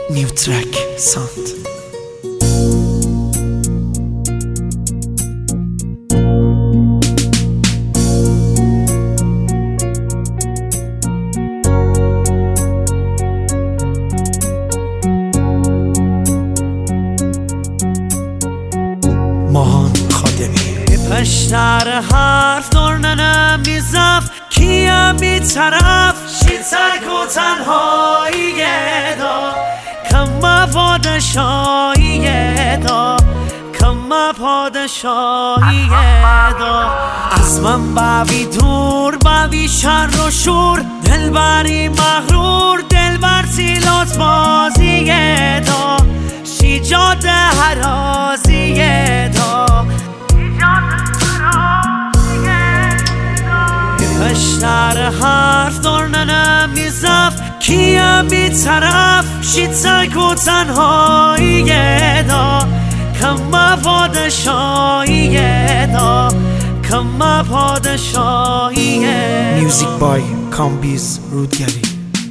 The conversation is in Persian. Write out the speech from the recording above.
New track sound. ماهان خادمی پشتر حرف دورننم میزف کیم بیطرف شیطک و تنهایی دا کم پادشاهی دا کم پادشاهی دا از من باوی دور باوی شر و شور دلبری مغرور دلبر تیلات بازی دا شیجاد حرازی دا پشتر حرف دورننم میزف کیم بیطرف شیطک و تنهایی دا کم پادشاهی دا کم پادشاهی Music by کامبیز رودگری.